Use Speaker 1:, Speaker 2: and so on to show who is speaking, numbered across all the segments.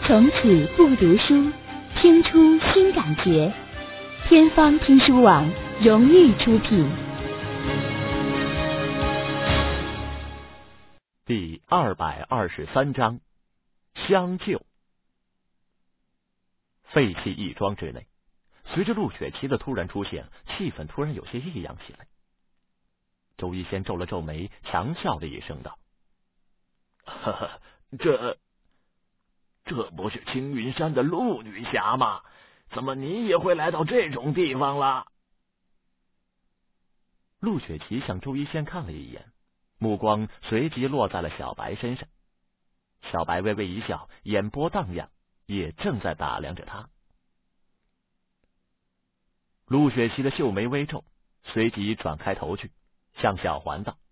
Speaker 1: 从此不读书，听出新感觉。天方听书网荣誉出品。
Speaker 2: 第223章，相救。废弃义庄之内，随着陆雪琪的突然出现，气氛突然有些异样起来。周一仙皱了皱眉，强笑了一声道：“
Speaker 3: 呵呵，这不是青云山的陆女侠吗？怎么你也会来到这种地方了？”
Speaker 2: 陆雪琪向周一仙看了一眼，目光随即落在了小白身上。小白微微一笑，眼波荡漾，也正在打量着他。陆雪琪的秀眉微皱，随即转开头去，向小环道：“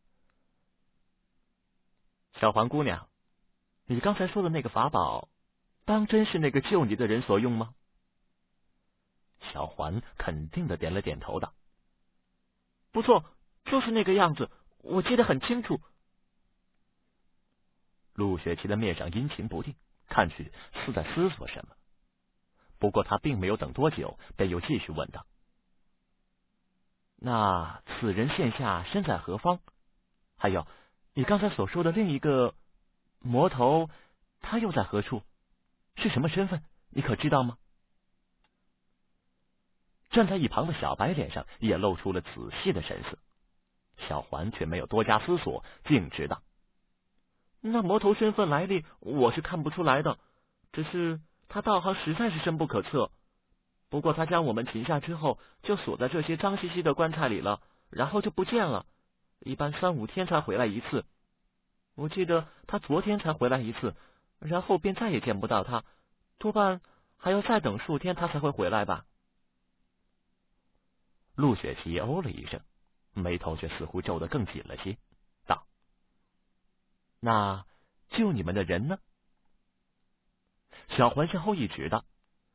Speaker 2: 小环姑娘，你刚才说的那个法宝，当真是那个救你的人所用吗？”小环肯定的点了点头道：“不错，就是那个样子，我记得很清楚。”陆雪琪的面上阴晴不定，看去似在思索什么。不过他并没有等多久，便又继续问道：“那此人现下身在何方？还有，你刚才所说的另一个魔头，他又在何处？是什么身份？你可知道吗？”站在一旁的小白脸上也露出了仔细的神色，小环却没有多加思索，径直道：“那魔头身份来历我是看不出来的，只是他道行实在是深不可测。不过他将我们擒下之后，就锁在这些脏兮兮的棺材里了，然后就不见了，一般3-5天才回来一次。我记得他昨天才回来一次，然后便再也见不到他，多半还要再等数天他才会回来吧。”陆雪琪哦了一声，眉头却似乎皱得更紧了些，道：“那救你们的人呢？”小环向后一指道：“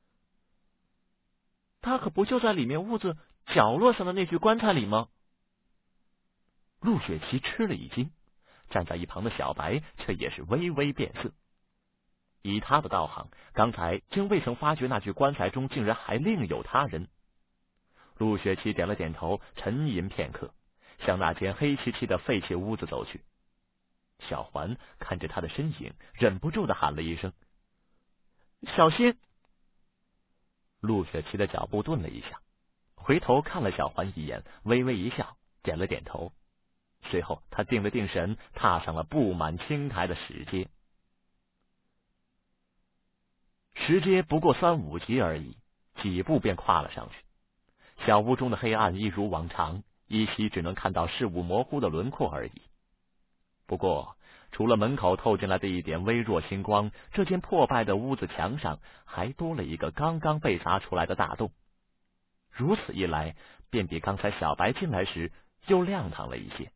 Speaker 2: 他可不就在里面屋子角落上的那具棺材里吗？”陆雪琪吃了一惊，站在一旁的小白却也是微微变色。以他的道行，刚才竟未曾发觉那具棺材中竟然还另有他人。陆雪琪点了点头，沉吟片刻，向那间黑漆漆的废弃屋子走去。小环看着他的身影，忍不住的喊了一声：“小心！”陆雪琪的脚步顿了一下，回头看了小环一眼，微微一笑，点了点头。随后他定了定神，踏上了布满青苔的石阶。石阶不过3-5级而已，几步便跨了上去。小屋中的黑暗一如往常，依稀只能看到事物模糊的轮廓而已。不过除了门口透进来的一点微弱星光，这间破败的屋子墙上还多了一个刚刚被砸出来的大洞。如此一来，便比刚才小白进来时又亮堂了一些。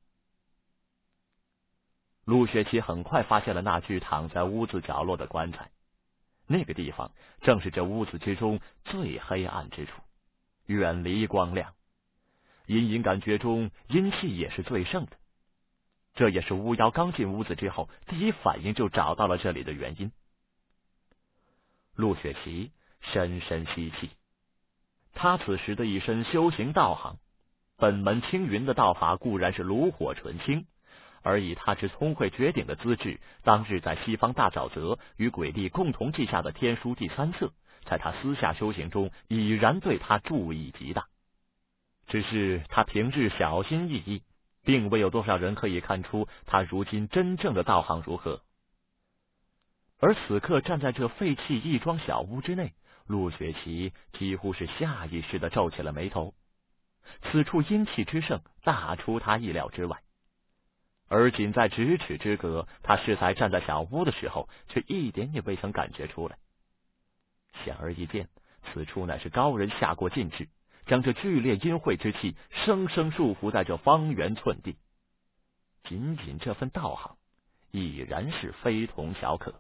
Speaker 2: 陆雪琪很快发现了那具躺在屋子角落的棺材，那个地方正是这屋子之中最黑暗之处，远离光亮，隐隐感觉中阴气也是最盛的。这也是巫妖刚进屋子之后第一反应就找到了这里的原因。陆雪琪深深吸气，他此时的一身修行道行，本门青云的道法固然是炉火纯青，而以他之聪慧绝顶的资质，当日在西方大沼泽与鬼帝共同记下的天书第3册，在他私下修行中已然对他注意极大。只是他平日小心翼翼，并未有多少人可以看出他如今真正的道行如何。而此刻站在这废弃义庄小屋之内，陆雪琪几乎是下意识地皱起了眉头。此处阴气之盛，大出他意料之外。而仅在咫尺之隔，他适才站在小屋的时候，却一点也未曾感觉出来。显而易见，此处乃是高人下过禁制，将这剧烈阴晦之气生生束缚在这方圆寸地。仅仅这份道行，已然是非同小可。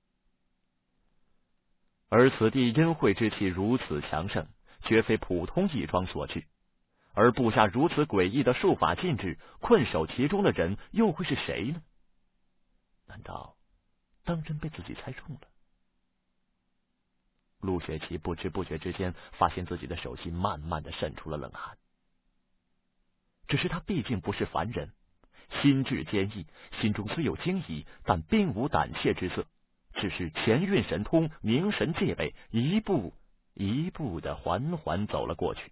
Speaker 2: 而此地阴晦之气如此强盛，绝非普通义庄所致。而布下如此诡异的术法禁制，困守其中的人又会是谁呢？难道当真被自己猜中了？ 陆雪琪不知不觉之间发现自己的手心慢慢的渗出了冷汗。只是他毕竟不是凡人，心智坚毅，心中虽有惊疑，但并无胆怯之色，只是前运神通，凝神戒备，一步一步的缓缓走了过去。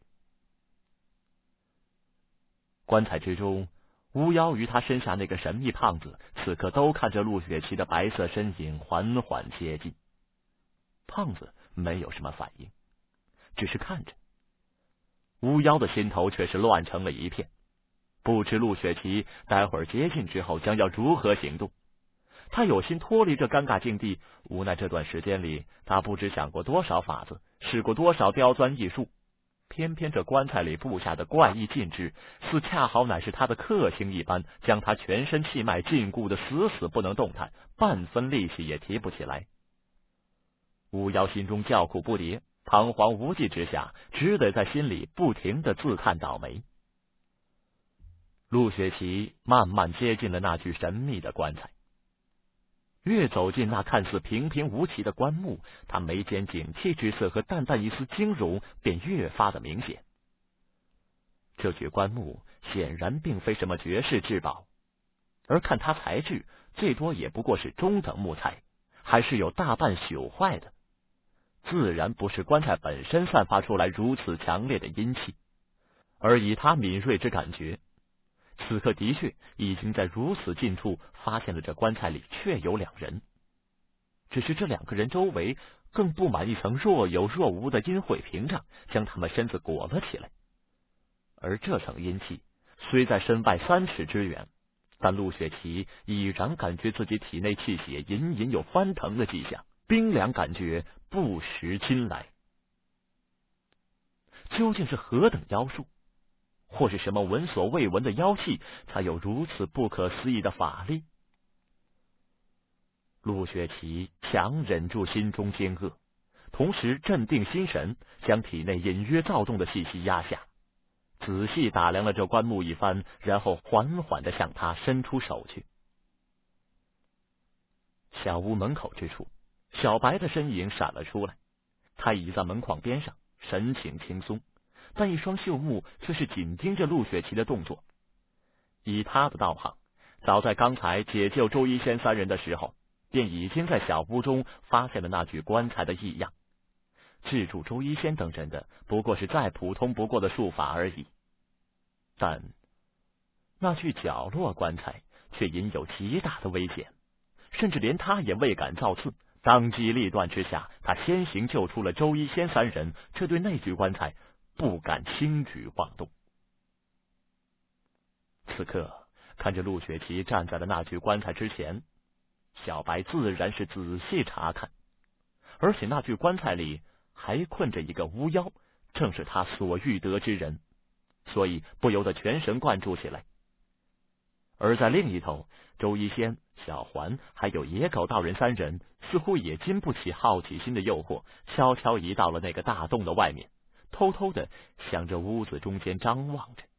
Speaker 2: 棺材之中，巫妖与他身下那个神秘胖子此刻都看着陆雪琪的白色身影缓缓接近。胖子没有什么反应，只是看着。巫妖的心头却是乱成了一片，不知陆雪琪待会儿接近之后将要如何行动。他有心脱离这尴尬境地，无奈这段时间里他不知想过多少法子，试过多少刁钻艺术，偏偏这棺材里布下的怪异禁制，似恰好乃是他的克星一般，将他全身气脉禁锢的死死不能动弹，半分力气也提不起来。巫妖心中叫苦不迭，彷徨无计之下，只得在心里不停的自叹倒霉。陆雪琪慢慢接近了那具神秘的棺材，越走近那看似平平无奇的棺木，他眉间警惕之色和淡淡一丝惊容便越发的明显。这具棺木显然并非什么绝世至宝，而看它材质，最多也不过是中等木材，还是有大半朽坏的，自然不是棺材本身散发出来如此强烈的阴气，而以他敏锐之感觉，此刻的确已经在如此近处发现了这棺材里确有两人，只是这两个人周围更布满一层若有若无的阴晦屏障，将他们身子裹了起来。而这层阴气虽在身外3尺之远，但陆雪琪已然感觉自己体内气血隐隐有翻腾的迹象，冰凉感觉不时侵来。究竟是何等妖术，或是什么闻所未闻的妖气，才有如此不可思议的法力？陆雪琪强忍住心中惊愕，同时镇定心神，将体内隐约躁动的气息压下，仔细打量了这棺木一番，然后缓缓地向他伸出手去。小屋门口之处，小白的身影闪了出来，他倚在门框边上，神情轻松，但一双秀目却是紧盯着陆雪琪的动作。以他的道行，早在刚才解救周一仙3人的时候，便已经在小屋中发现了那具棺材的异样。制住周一仙等人的不过是再普通不过的术法而已，但那具角落棺材却隐有极大的危险，甚至连他也未敢造次。当机立断之下，他先行救出了周一仙3人，却对那具棺材不敢轻举妄动。此刻看着陆雪琪站在了那具棺材之前，小白自然是仔细查看，而且那具棺材里还困着一个巫妖，正是他所欲得之人，所以不由得全神贯注起来。而在另一头，周一仙、小环还有野狗道人3人似乎也经不起好奇心的诱惑，悄悄移到了那个大洞的外面，偷偷的向着屋子中间张望着。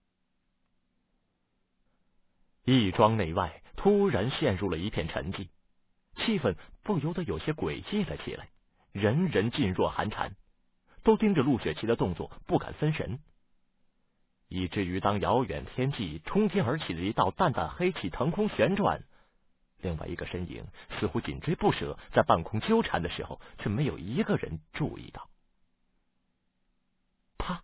Speaker 2: 义庄内外突然陷入了一片沉寂，气氛不由得有些诡异了起来，人人噤若寒蝉，都盯着陆雪琪的动作不敢分神，以至于当遥远天际冲天而起的一道淡淡黑气腾空旋转，另外一个身影似乎紧追不舍，在半空纠缠的时候，却没有一个人注意到。啪！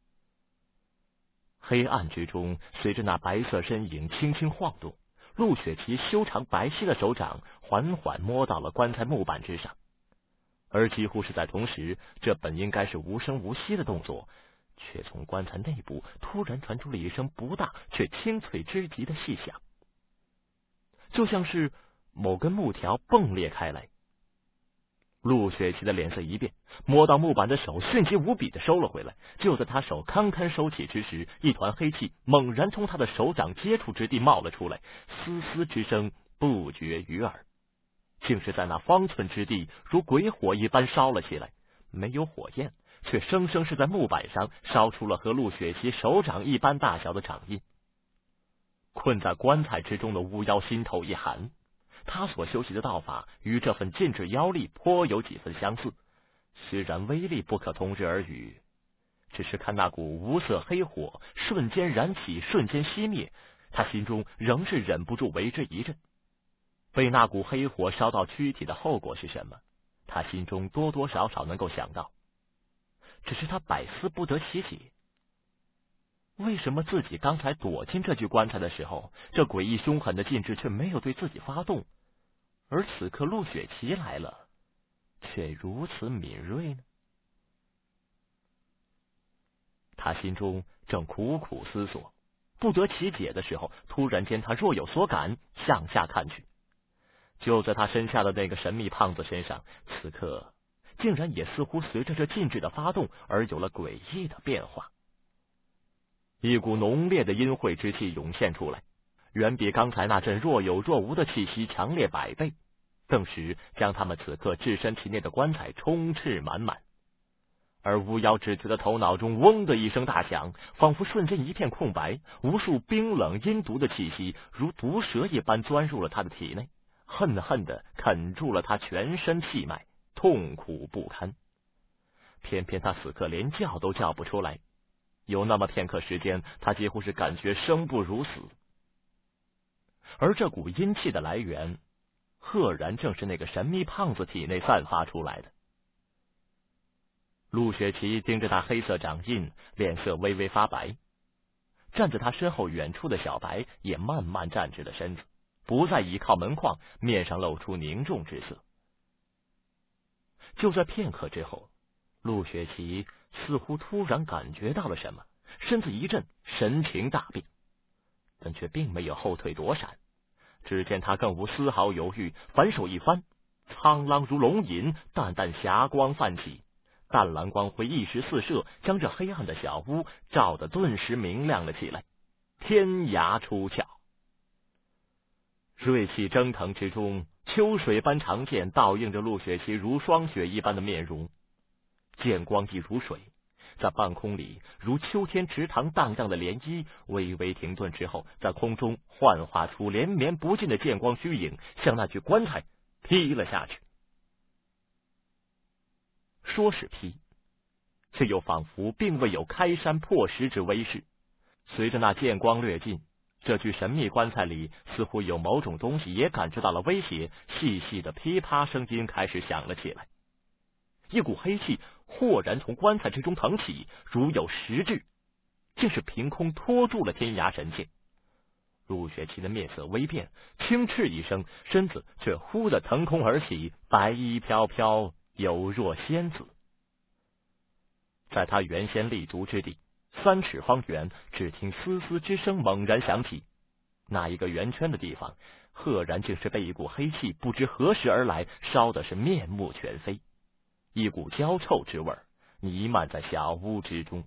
Speaker 2: 黑暗之中，随着那白色身影轻轻晃动，陆雪琪修长白皙的手掌缓缓摸到了棺材木板之上，而几乎是在同时，这本应该是无声无息的动作，却从棺材内部突然传出了一声不大却清脆之极的细响，就像是某根木条迸裂开来。陆雪琪的脸色一变，摸到木板的手迅疾无比的收了回来。就在他手堪堪收起之时，一团黑气猛然从他的手掌接触之地冒了出来，嘶嘶之声不绝于耳，竟是在那方寸之地如鬼火一般烧了起来，没有火焰，却生生是在木板上烧出了和陆雪琪手掌一般大小的掌印。困在棺材之中的巫妖心头一寒，他所修习的道法与这份禁制妖力颇有几分相似， 虽然威力不可同日而语，只是看那股无色黑火瞬间燃起，瞬间熄灭，他心中仍是忍不住为之一震。被那股黑火烧到躯体的后果是什么？他心中多多少少能够想到，只是他百思不得其解。为什么自己刚才躲进这具棺材的时候，这诡异凶狠的禁制却没有对自己发动，而此刻陆雪琪来了，却如此敏锐呢？他心中正苦苦思索，不得其解的时候，突然间他若有所感，向下看去，就在他身下的那个神秘胖子身上，此刻竟然也似乎随着这禁制的发动而有了诡异的变化。一股浓烈的阴晦之气涌现出来，远比刚才那阵若有若无的气息强烈100倍，顿时将他们此刻置身其内的棺材充斥满满。而巫妖只觉得头脑中嗡的一声大响，仿佛瞬间一片空白，无数冰冷阴毒的气息如毒蛇一般钻入了他的体内，恨恨地啃住了他全身气脉，痛苦不堪。偏偏他此刻连叫都叫不出来，有那么片刻时间，他几乎是感觉生不如死。而这股阴气的来源，赫然正是那个神秘胖子体内散发出来的。陆雪琪盯着他黑色掌印，脸色微微发白。站在他身后远处的小白也慢慢站直了身子，不再倚靠门框，面上露出凝重之色。就在片刻之后，陆雪琪似乎突然感觉到了什么，身子一震，神情大变，但却并没有后退躲闪。只见他更无丝毫犹豫，反手一翻，苍狼如龙吟，淡淡霞光泛起，淡蓝光辉一时四射，将这黑暗的小屋照得顿时明亮了起来。天涯出鞘，锐气蒸腾之中，秋水般长剑倒映着陆雪琪如霜雪一般的面容，剑光亦如水，在半空里如秋天池塘荡漾的涟漪，微微停顿之后，在空中幻化出连绵不尽的剑光虚影，向那具棺材劈了下去。说是劈，却又仿佛并未有开山破石之威势。随着那剑光掠尽，这具神秘棺材里似乎有某种东西也感知到了威胁，细细的噼啪声音开始响了起来。一股黑气豁然从棺材之中腾起，如有实质，竟是凭空拖住了天涯神剑。陆雪琪的面色微变，轻斥一声，身子却忽地腾空而起，白衣飘飘，犹若仙子。在他原先立足之地3尺方圆，只听嘶嘶之声猛然响起，那一个圆圈的地方，赫然竟是被一股黑气不知何时而来烧的是面目全非，一股焦臭之味弥漫在小屋之中。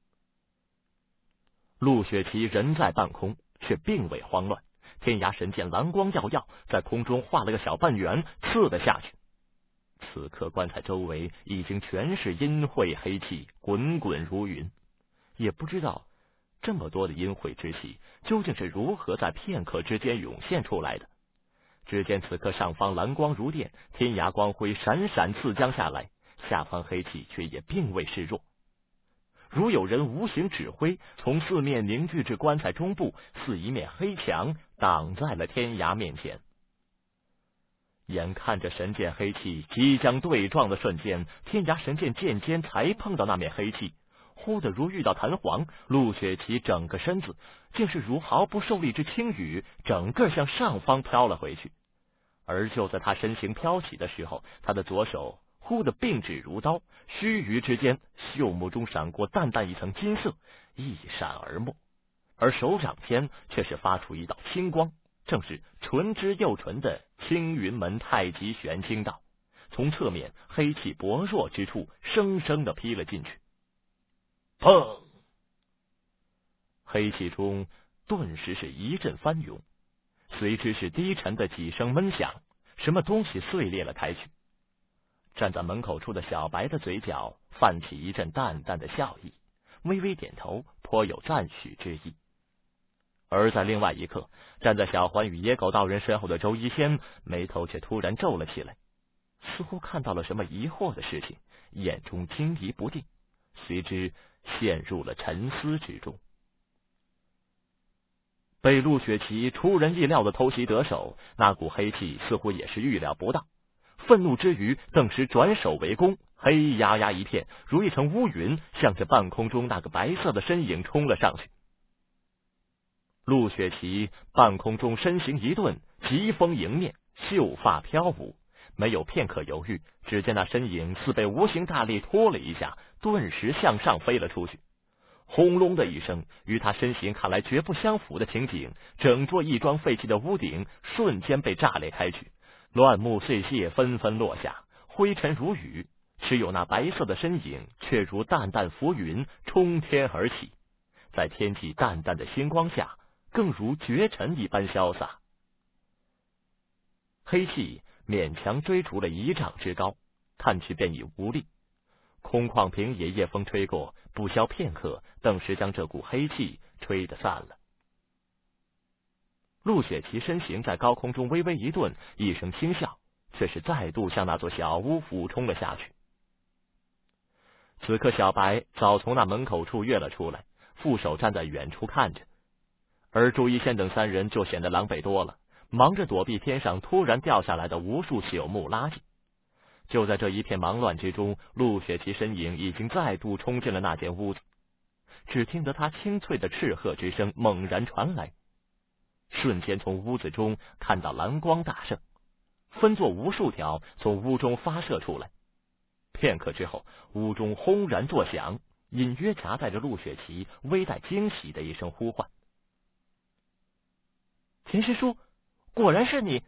Speaker 2: 陆雪琪人在半空，却并未慌乱，天涯神剑蓝光耀耀，在空中画了个小半圆，刺了下去。此刻棺材周围已经全是阴晦黑气，滚滚如云，也不知道这么多的阴晦之气究竟是如何在片刻之间涌现出来的。只见此刻上方蓝光如电，天涯光辉闪闪刺将下来，下方黑气却也并未示弱，如有人无形指挥，从四面凝聚至棺材中部，似一面黑墙挡在了天涯面前。眼看着神剑黑气即将对撞的瞬间，天涯神剑剑尖才碰到那面黑气，忽的如遇到弹簧，陆雪琪整个身子竟是如毫不受力之轻羽，整个向上方飘了回去。而就在他身形飘起的时候，他的左手忽的并指如刀，须臾之间，袖目中闪过淡淡一层金色，一闪而没，而手掌间却是发出一道青光，正是纯之又纯的青云门太极玄清道，从侧面黑气薄弱之处生生的劈了进去。砰！黑气中顿时是一阵翻涌，随之是低沉的几声闷响，什么东西碎裂了开去。站在门口处的小白的嘴角泛起一阵淡淡的笑意，微微点头，颇有赞许之意。而在另外一刻，站在小环与野狗道人身后的周一仙眉头却突然皱了起来， 似乎看到了什么疑惑的事情，眼中惊疑不定，随之陷入了沉思之中。被陆雪琪出人意料的偷袭得手，那股黑气似乎也是预料不到，愤怒之余顿时转手为攻，黑压压一片，如一层乌云，向着半空中那个白色的身影冲了上去。陆雪琪半空中身形一顿，疾风迎面，秀发飘舞，没有片刻犹豫，只见那身影似被无形大力拖了一下，顿时向上飞了出去。轰隆的一声，与他身形看来绝不相符的情景，整座亦庄废弃的屋顶瞬间被炸裂开去，乱木碎屑纷纷落下，灰尘如雨，只有那白色的身影却如淡淡浮云冲天而起，在天际淡淡的星光下，更如绝尘一般潇洒。黑气勉强追逐了1丈之高，看去便已无力。空旷平野夜风吹过，不消片刻，顿时将这股黑气吹得散了。陆雪琪身形在高空中微微一顿，一声轻笑，却是再度向那座小屋俯冲了下去。此刻小白早从那门口处跃了出来，负手站在远处看着，而朱一仙等3人就显得狼狈多了，忙着躲避天上突然掉下来的无数朽木垃圾。就在这一片忙乱之中，陆雪琪身影已经再度冲进了那间屋子，只听得他清脆的斥喝之声猛然传来，瞬间从屋子中看到蓝光大盛，分作无数条从屋中发射出来。片刻之后，屋中轰然作响，隐约夹带着陆雪琪微带惊喜的一声呼唤：“田师叔，果然是你！”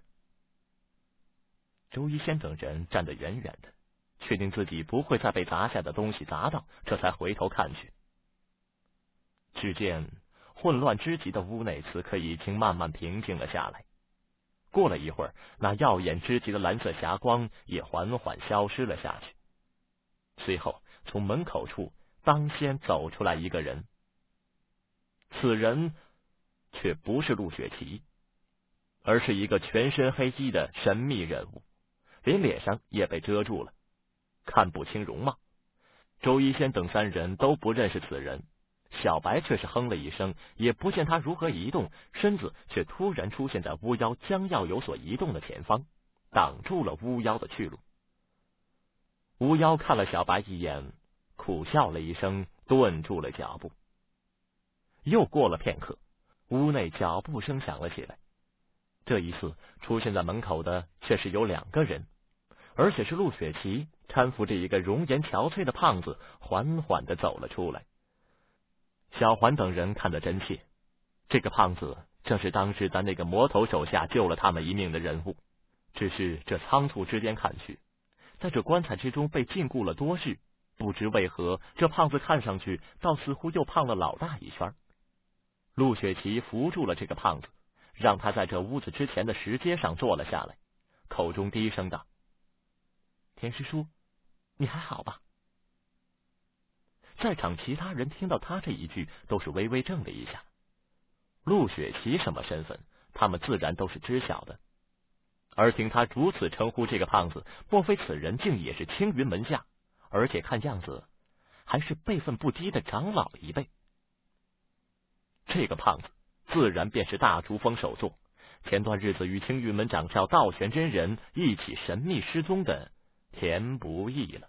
Speaker 2: 周一仙等人站得远远的，确定自己不会再被砸下的东西砸到，这才回头看去。只见混乱之极的屋内此刻已经慢慢平静了下来。过了一会儿，那耀眼之极的蓝色霞光也缓缓消失了下去。随后从门口处当先走出来一个人，此人却不是陆雪琪，而是一个全身黑衣的神秘人物，连脸上也被遮住了，看不清容貌。周一仙等3人都不认识此人，小白却是哼了一声，也不见他如何移动，身子却突然出现在巫妖将要有所移动的前方，挡住了巫妖的去路。巫妖看了小白一眼，苦笑了一声，顿住了脚步。又过了片刻，屋内脚步声响了起来，这一次出现在门口的却是有2个人，而且是陆雪琪搀扶着一个容颜憔悴的胖子，缓缓地走了出来。小环等人看得真切，这个胖子正是当时在那个魔头手下救了他们一命的人物，只是这仓促之间看去，在这棺材之中被禁锢了多日，不知为何这胖子看上去倒似乎又胖了老大一圈。陆雪琪扶住了这个胖子，让他在这屋子之前的石阶上坐了下来，口中低声道：“田师叔，你还好吧？”在场其他人听到他这一句，都是微微怔了一下。陆雪琪什么身份，他们自然都是知晓的，而听他如此称呼这个胖子，莫非此人竟也是青云门下，而且看样子还是辈分不低的长老一辈。这个胖子自然便是大珠峰首座，前段日子与青云门掌教道玄真人一起神秘失踪的田不易了。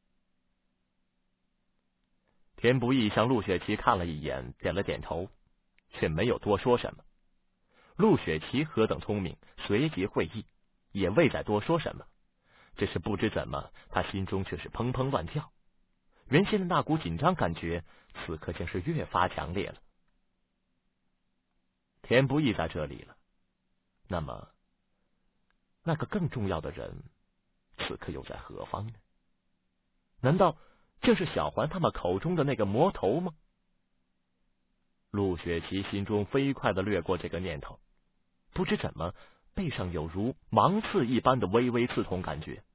Speaker 2: 田不易向陆雪琪看了一眼，点了点头，却没有多说什么。陆雪琪何等聪明，随即会意，也未再多说什么，只是不知怎么，他心中却是砰砰乱跳，原先的那股紧张感觉此刻竟是越发强烈了。田不易在这里了，那么那个更重要的人此刻又在何方呢？难道正是小环他们口中的那个魔头吗？陆雪琪心中飞快地掠过这个念头，不知怎么背上有如芒刺一般的微微刺痛感觉。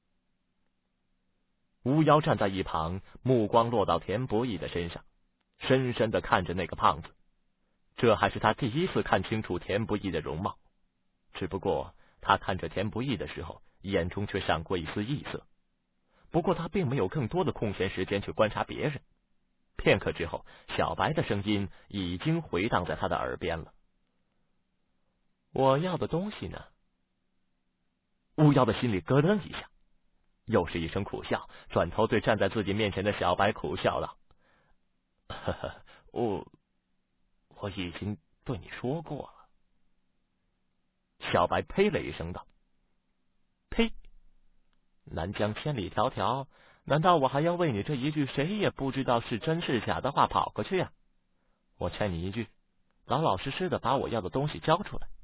Speaker 2: 巫妖站在一旁，目光落到田不易的身上，深深地看着那个胖子。这还是他第一次看清楚田不易的容貌，只不过他看着田不易的时候， 眼中却闪过一丝异色。不过他并没有更多的空闲时间去观察别人。片刻之后，小白的声音已经回荡在他的耳边了。我要的东西呢？巫妖的心里咯噔一下，又是一声苦笑，转头对站在自己面前的小白苦笑道：“呵呵，我已经对你说过了。”小白呸了一声道：“呸！南疆千里迢迢，难道我还要为你这一句谁也不知道是真是假的话跑过去呀？我劝你一句，老老实实的把我要的东西交出来。”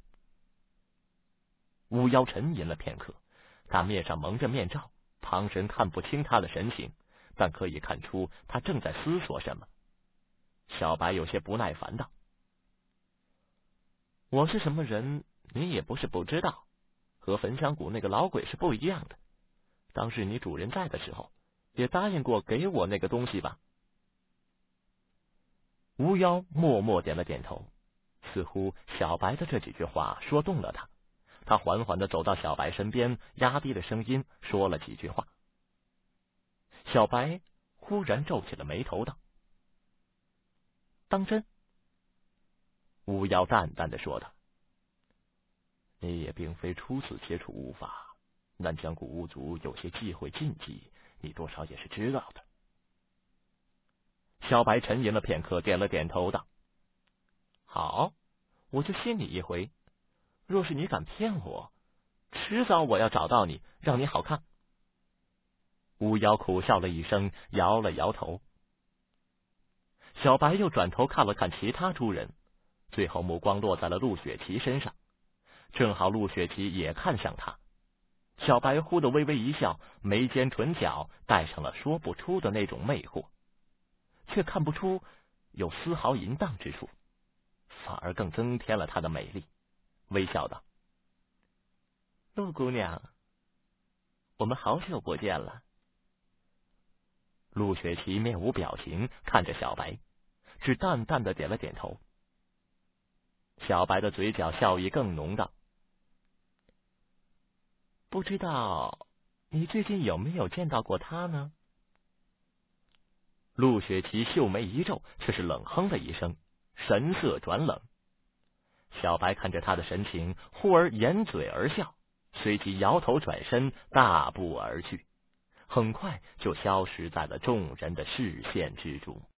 Speaker 2: 巫妖沉吟了片刻，他面上蒙着面罩，旁人看不清他的神情，但可以看出他正在思索什么。小白有些不耐烦道：“我是什么人，你也不是不知道，和焚香谷那个老鬼是不一样的。当日你主人在的时候，也答应过给我那个东西吧？”巫妖默默点了点头，似乎小白的这几句话说动了他。他缓缓地走到小白身边，压低了声音说了几句话。小白忽然皱起了眉头道：“当真？”巫妖淡淡地说道：“你也并非初次接触巫法，南疆古巫族有些忌讳禁忌，你多少也是知道的。”小白沉吟了片刻，点了点头道：“好，我就信你一回。若是你敢骗我，迟早我要找到你，让你好看。”巫妖苦笑了一声，摇了摇头。小白又转头看了看其他诸人，最后目光落在了陆雪琪身上，正好陆雪琪也看向他。小白忽的微微一笑，眉间唇角带上了说不出的那种魅惑，却看不出有丝毫淫荡之处，反而更增添了她的美丽。微笑道：“陆姑娘，我们好久不见了。”陆雪琪面无表情看着小白，只淡淡的点了点头。小白的嘴角笑意更浓道：“不知道你最近有没有见到过他呢？”陆雪琪秀眉一皱，却是冷哼了一声，神色转冷。小白看着他的神情，忽而掩嘴而笑，随即摇头转身，大步而去，很快就消失在了众人的视线之中。